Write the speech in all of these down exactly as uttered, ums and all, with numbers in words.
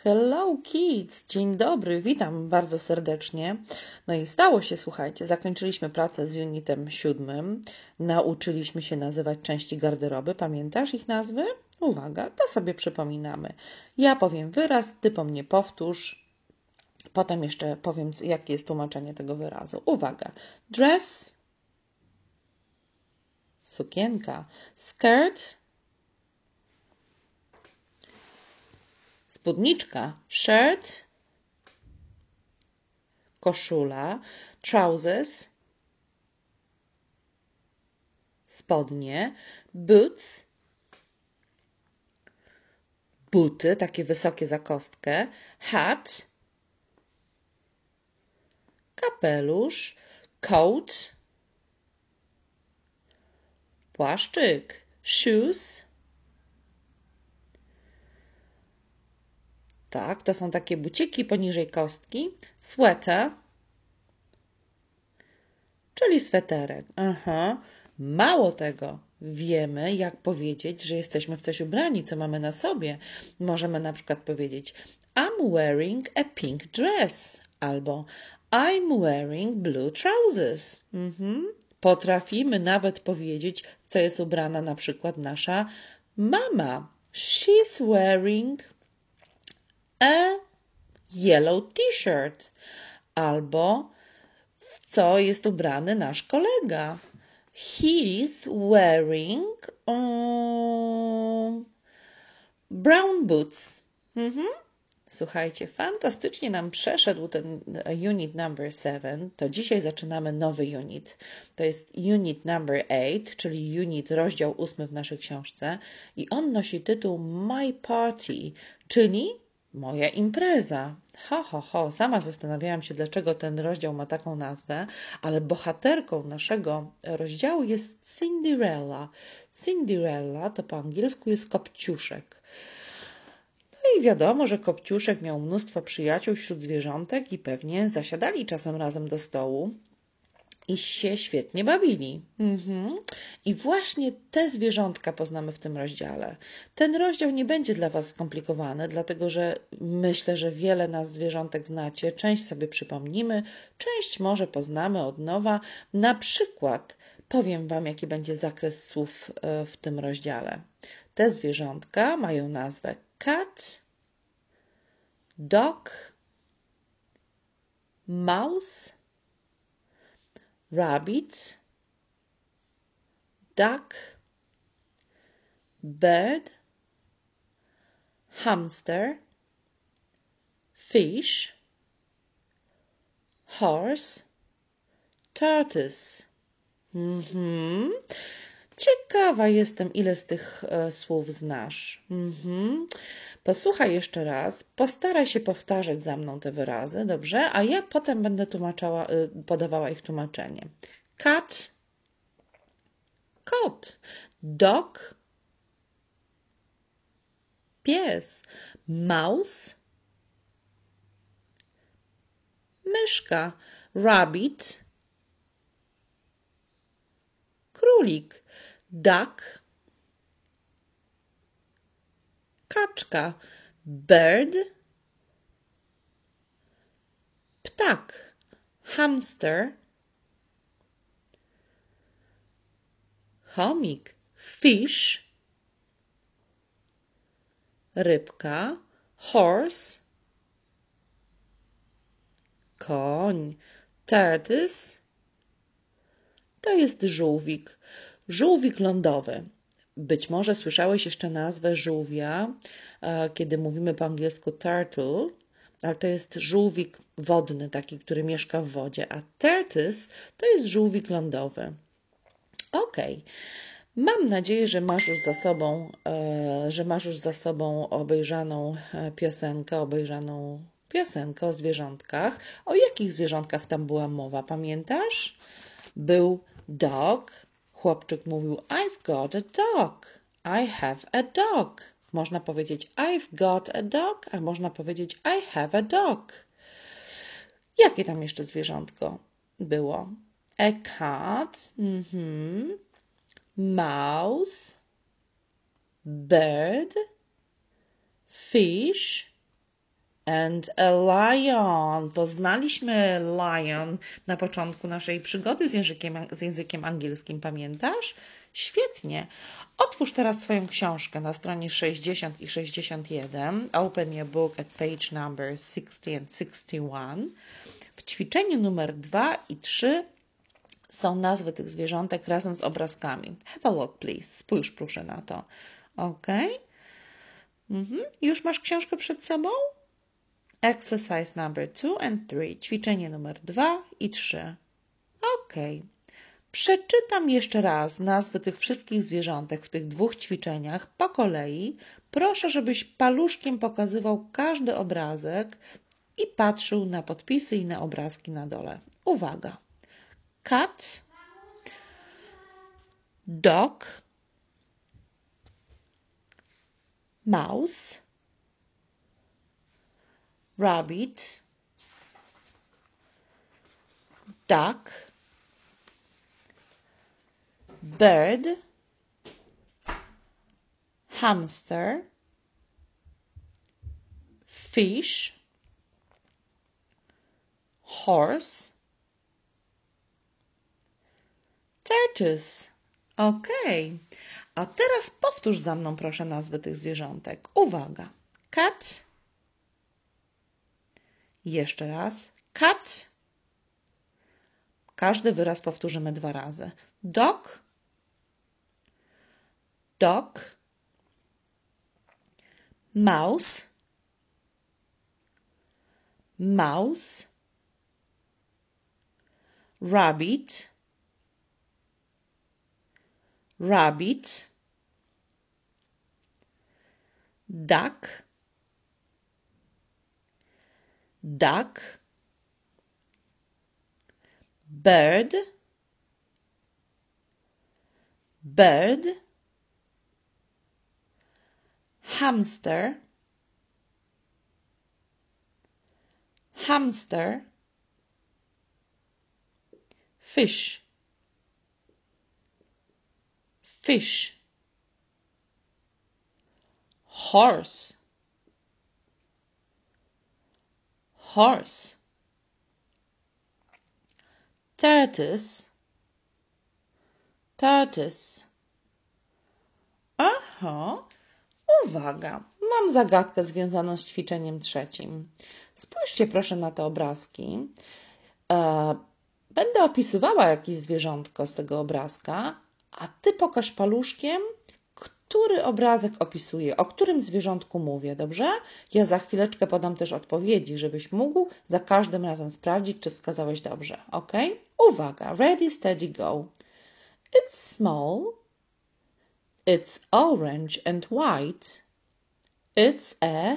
Hello kids, dzień dobry, witam bardzo serdecznie. No i stało się, słuchajcie, zakończyliśmy pracę z unitem siódmym, nauczyliśmy się nazywać części garderoby, pamiętasz ich nazwy? Uwaga, to sobie przypominamy. Ja powiem wyraz, ty po mnie powtórz, potem jeszcze powiem, jakie jest tłumaczenie tego wyrazu. Uwaga, dress, sukienka, skirt, spódniczka, shirt, koszula, trousers, spodnie, boots, buty, takie wysokie za kostkę, hat, kapelusz, coat, płaszczyk, shoes. Tak, to są takie buciki poniżej kostki, sweater, czyli sweterek. Aha. Mało tego, wiemy, jak powiedzieć, że jesteśmy w coś ubrani, co mamy na sobie. Możemy na przykład powiedzieć I'm wearing a pink dress albo I'm wearing blue trousers. Mhm. Potrafimy nawet powiedzieć, w co jest ubrana na przykład nasza mama. She's wearing a yellow t-shirt. Albo w co jest ubrany nasz kolega. He's wearing um, brown boots. Mhm. Słuchajcie, fantastycznie nam przeszedł ten unit number seven. To dzisiaj zaczynamy nowy unit. To jest unit number eight, czyli unit rozdział ósmy w naszej książce. I on nosi tytuł My Party, czyli moja impreza. Ho, ho, ho. Sama zastanawiałam się, dlaczego ten rozdział ma taką nazwę, ale bohaterką naszego rozdziału jest Cinderella. Cinderella to po angielsku jest kopciuszek. No i wiadomo, że Kopciuszek miał mnóstwo przyjaciół wśród zwierzątek i pewnie zasiadali czasem razem do stołu i się świetnie bawili. Mhm. I właśnie te zwierzątka poznamy w tym rozdziale. Ten rozdział nie będzie dla Was skomplikowany, dlatego że myślę, że wiele nas zwierzątek znacie, część sobie przypomnimy, część może poznamy od nowa. Na przykład powiem Wam, jaki będzie zakres słów w tym rozdziale. Te zwierzątka mają nazwę cat, dog, mouse, rabbit, duck, bird, hamster, fish, horse, tortoise. Mhm. Ciekawa jestem, ile z tych e, słów znasz. Mhm. Posłuchaj jeszcze raz, postaraj się powtarzać za mną te wyrazy, dobrze? A ja potem będę tłumaczała, y, podawała ich tłumaczenie. Cat, kot, dog, pies, mouse, myszka, rabbit, królik, duck, kaczka, bird, ptak, hamster, chomik, fish, rybka, horse, koń, tortoise, to jest żółwik, żółwik lądowy. Być może słyszałeś jeszcze nazwę żółwia, kiedy mówimy po angielsku turtle, ale to jest żółwik wodny, taki, który mieszka w wodzie, a tortoise to jest żółwik lądowy. Ok. Mam nadzieję, że masz już za sobą, że masz już za sobą obejrzaną piosenkę, obejrzaną piosenkę o zwierzątkach. O jakich zwierzątkach tam była mowa, pamiętasz? Był dog. Chłopczyk mówił I've got a dog. I have a dog. Można powiedzieć I've got a dog, a można powiedzieć I have a dog. Jakie tam jeszcze zwierzątko było? A cat, mhm. Mouse, bird, fish, and a lion. Poznaliśmy lion na początku naszej przygody z językiem, z językiem angielskim, pamiętasz? Świetnie. Otwórz teraz swoją książkę na stronie sześćdziesiąt i sześćdziesiąt jeden. Open your book at page number sixty and sixty-one. W ćwiczeniu numer dwa i trzy są nazwy tych zwierzątek razem z obrazkami. Have a look, please. Spójrz proszę na to. Ok? Mhm. Już masz książkę przed sobą? Exercise number two and three. Ćwiczenie numer dwa i trzy. Ok. Przeczytam jeszcze raz nazwy tych wszystkich zwierzątek w tych dwóch ćwiczeniach po kolei. Proszę, żebyś paluszkiem pokazywał każdy obrazek i patrzył na podpisy i na obrazki na dole. Uwaga! Cat, dog, mouse, rabbit, duck, bird, hamster, fish, horse, tortoise. Ok. A teraz powtórz za mną proszę nazwy tych zwierzątek. Uwaga. Cat. Jeszcze raz. Cat. Każdy wyraz powtórzymy dwa razy. Dog. Dog. Mouse. Mouse. Rabbit. Rabbit. Duck. Duck. Bird. Bird. Hamster. Hamster. Fish. Fish. Horse. Horse. Tortoise. Tortoise. Aha. Uwaga. Mam zagadkę związaną z ćwiczeniem trzecim. Spójrzcie proszę na te obrazki. E, będę opisywała jakieś zwierzątko z tego obrazka, a ty pokaż paluszkiem, który obrazek opisuje, o którym zwierzątku mówię, dobrze? Ja za chwileczkę podam też odpowiedzi, żebyś mógł za każdym razem sprawdzić, czy wskazałeś dobrze, ok? Uwaga, ready, steady, go. It's small. It's orange and white. It's a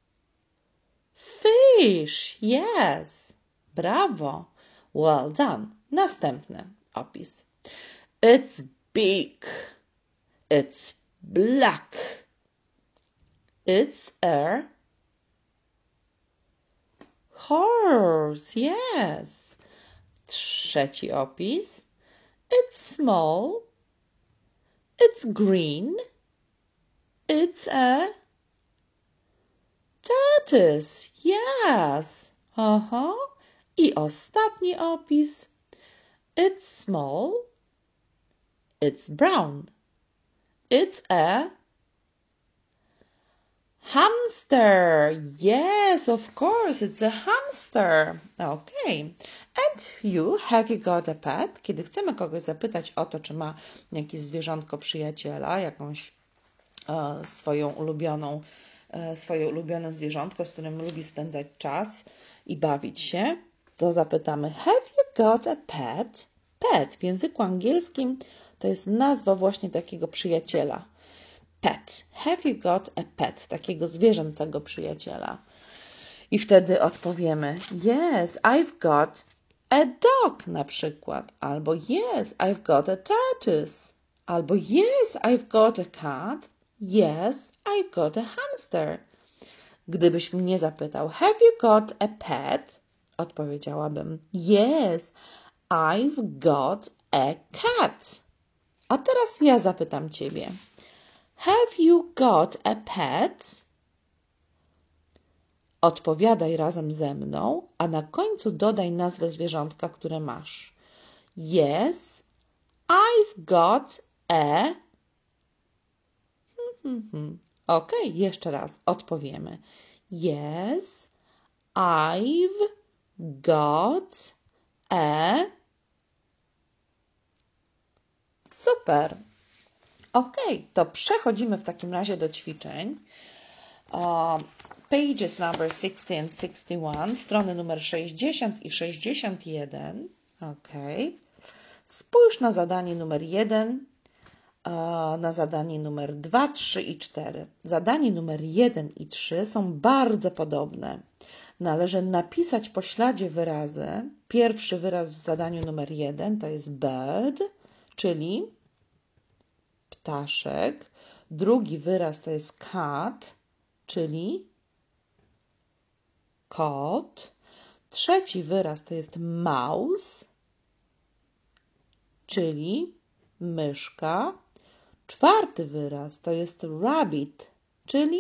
fish. Yes. Brawo. Well done. Następny opis. It's big. It's black. It's a horse. Yes. Trzeci opis. It's small. It's green. It's a tortoise. Yes. Aha. I ostatni opis. It's small. It's brown. It's a hamster. Yes, of course, it's a hamster. Okay. And you, have you got a pet? Kiedy chcemy kogoś zapytać o to, czy ma jakieś zwierzątko przyjaciela, jakąś e, swoją ulubioną, e, swoje ulubione zwierzątko, z którym lubi spędzać czas i bawić się, to zapytamy have you got a pet? Pet w języku angielskim to jest nazwa właśnie takiego przyjaciela. Pet. Have you got a pet? Takiego zwierzęcego przyjaciela. I wtedy odpowiemy yes, I've got a dog na przykład. Albo yes, I've got a tortoise. Albo yes, I've got a cat. Yes, I've got a hamster. Gdybyś mnie zapytał have you got a pet? Odpowiedziałabym yes, I've got a cat. A teraz ja zapytam ciebie. Have you got a pet? Odpowiadaj razem ze mną, a na końcu dodaj nazwę zwierzątka, które masz. Yes, I've got a... Ok, jeszcze raz odpowiemy. Yes, I've got a... Super. Ok, to przechodzimy w takim razie do ćwiczeń. Uh, pages number sixty and sixty-one, strony numer sześćdziesiąt i sześćdziesiąt jeden. Ok. Spójrz na zadanie numer jeden, uh, na zadanie numer dwa, trzy i cztery. Zadanie numer jeden i trzy są bardzo podobne. Należy napisać po śladzie wyrazy. Pierwszy wyraz w zadaniu numer jeden to jest bird, czyli ptaszek. Drugi wyraz to jest cat, czyli kot. Trzeci wyraz to jest mouse, czyli myszka. Czwarty wyraz to jest rabbit, czyli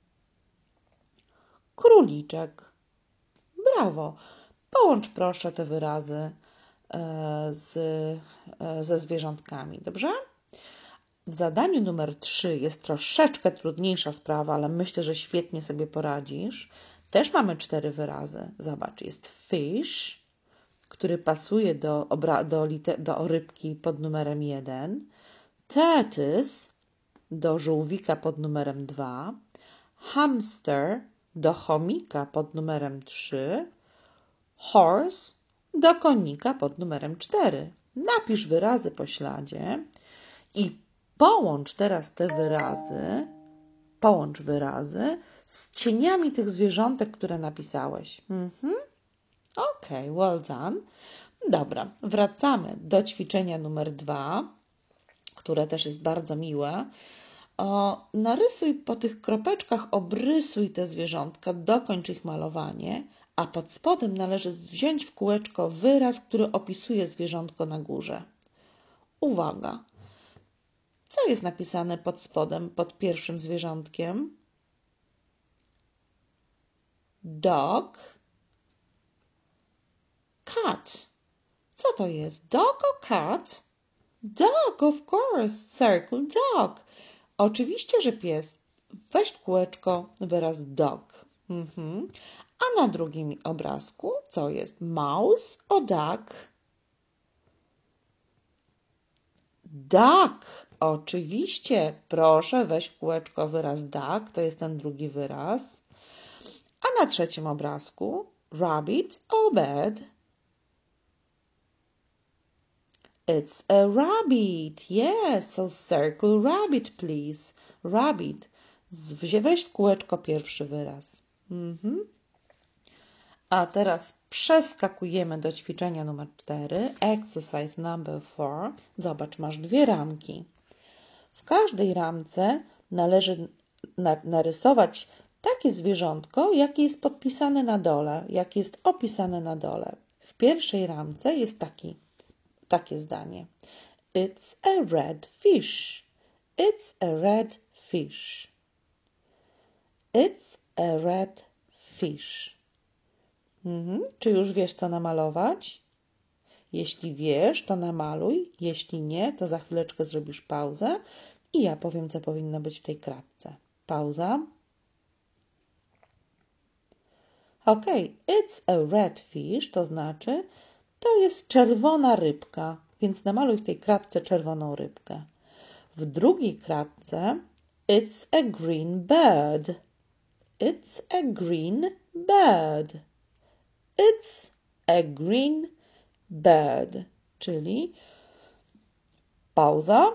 króliczek. Brawo! Połącz proszę te wyrazy z, ze zwierzątkami, dobrze? W zadaniu numer trzy jest troszeczkę trudniejsza sprawa, ale myślę, że świetnie sobie poradzisz. Też mamy cztery wyrazy. Zobacz, jest fish, który pasuje do, do, do rybki pod numerem jeden. Tortoise do żółwika pod numerem dwa. Hamster do chomika pod numerem trzy. Horse do konika pod numerem cztery. Napisz wyrazy po śladzie i połącz teraz te wyrazy, połącz wyrazy z cieniami tych zwierzątek, które napisałeś. Mhm. Ok, well done. Dobra, wracamy do ćwiczenia numer dwa, które też jest bardzo miłe. O, narysuj po tych kropeczkach, obrysuj te zwierzątka, dokończ ich malowanie, a pod spodem należy wziąć w kółeczko wyraz, który opisuje zwierzątko na górze. Uwaga! Co jest napisane pod spodem, pod pierwszym zwierzątkiem? Dog, cat. Co to jest? Dog or cat? Dog, of course. Circle dog. Oczywiście, że pies. Weź w kółeczko wyraz dog. Mhm. A na drugim obrazku co jest? Mouse or duck? Duck. Oczywiście. Proszę, weź w kółeczko wyraz duck. To jest ten drugi wyraz. A na trzecim obrazku rabbit or bird? It's a rabbit. Yes, so circle rabbit, please. Rabbit. Weź w kółeczko pierwszy wyraz. Mhm. A teraz przeskakujemy do ćwiczenia numer cztery. Exercise number four. Zobacz, masz dwie ramki. W każdej ramce należy na narysować takie zwierzątko, jakie jest podpisane na dole, jakie jest opisane na dole. W pierwszej ramce jest taki, takie zdanie. It's a red fish. It's a red fish. It's a red fish. Mhm. Czy już wiesz, co namalować? Jeśli wiesz, to namaluj. Jeśli nie, to za chwileczkę zrobisz pauzę i ja powiem, co powinno być w tej kratce. Pauza. Ok, it's a red fish, to znaczy, to jest czerwona rybka, więc namaluj w tej kratce czerwoną rybkę. W drugiej kratce it's a green bird. It's a green bird. It's a green bird, czyli pauza.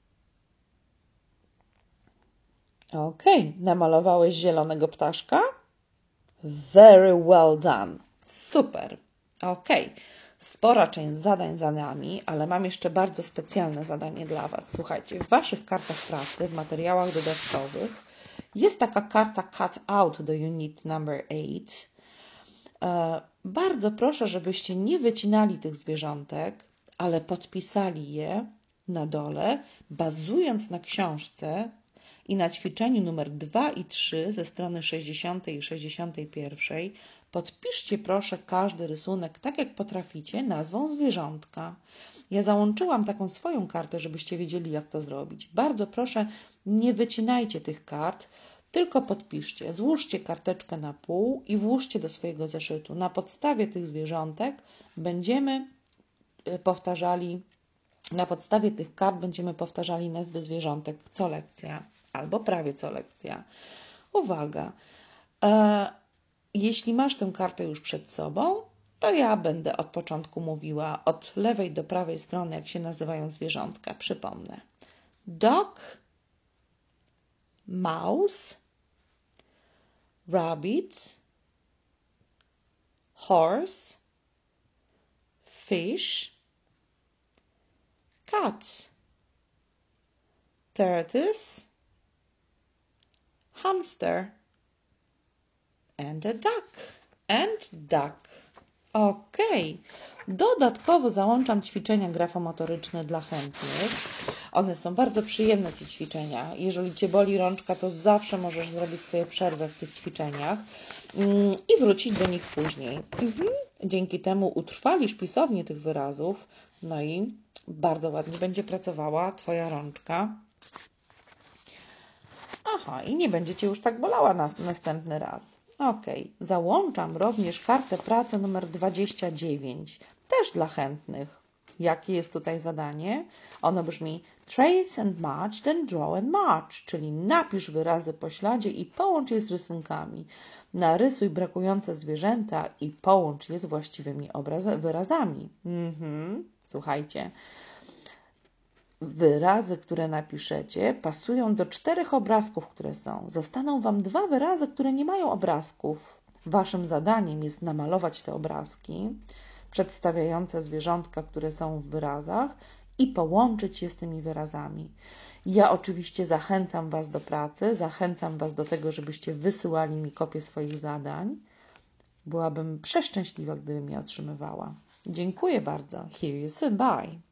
Ok, namalowałeś zielonego ptaszka? Very well done. Super. Ok, spora część zadań za nami, ale mam jeszcze bardzo specjalne zadanie dla Was. Słuchajcie, w Waszych kartach pracy, w materiałach dodatkowych jest taka karta cut out do unit number eight. E, bardzo proszę, żebyście nie wycinali tych zwierzątek, ale podpisali je na dole, bazując na książce I na ćwiczeniu numer dwa i trzy ze strony sześćdziesiątej i sześćdziesiątej pierwszej podpiszcie proszę każdy rysunek tak jak potraficie nazwą zwierzątka. Ja załączyłam taką swoją kartę, żebyście wiedzieli jak to zrobić. Bardzo proszę, nie wycinajcie tych kart, tylko podpiszcie. Złóżcie karteczkę na pół i włóżcie do swojego zeszytu. Na podstawie tych zwierzątek będziemy powtarzali, na podstawie tych kart będziemy powtarzali nazwy zwierzątek co lekcja, albo prawie co lekcja. Uwaga! E, jeśli masz tę kartę już przed sobą, to ja będę od początku mówiła od lewej do prawej strony, jak się nazywają zwierzątka. Przypomnę. Dog, mouse, rabbit, horse, fish, cat, tortoise, hamster, and a duck. And duck. Ok. Dodatkowo załączam ćwiczenia grafomotoryczne dla chętnych. One są bardzo przyjemne, te ćwiczenia. Jeżeli Cię boli rączka, to zawsze możesz zrobić sobie przerwę w tych ćwiczeniach i wrócić do nich później. Mhm. Dzięki temu utrwalisz pisownię tych wyrazów, no i bardzo ładnie będzie pracowała Twoja rączka. Aha, i nie będzie Cię już tak bolała nas, następny raz. Ok, załączam również kartę pracy numer dwadzieścia dziewięć, też dla chętnych. Jakie jest tutaj zadanie? Ono brzmi trace and match, then draw and march, czyli napisz wyrazy po śladzie i połącz je z rysunkami. Narysuj brakujące zwierzęta i połącz je z właściwymi wyrazami. Mhm. Słuchajcie. Wyrazy, które napiszecie, pasują do czterech obrazków, które są. Zostaną Wam dwa wyrazy, które nie mają obrazków. Waszym zadaniem jest namalować te obrazki przedstawiające zwierzątka, które są w wyrazach i połączyć je z tymi wyrazami. Ja oczywiście zachęcam Was do pracy, zachęcam Was do tego, żebyście wysyłali mi kopię swoich zadań. Byłabym przeszczęśliwa, gdybym je otrzymywała. Dziękuję bardzo. Hear you soon. Bye.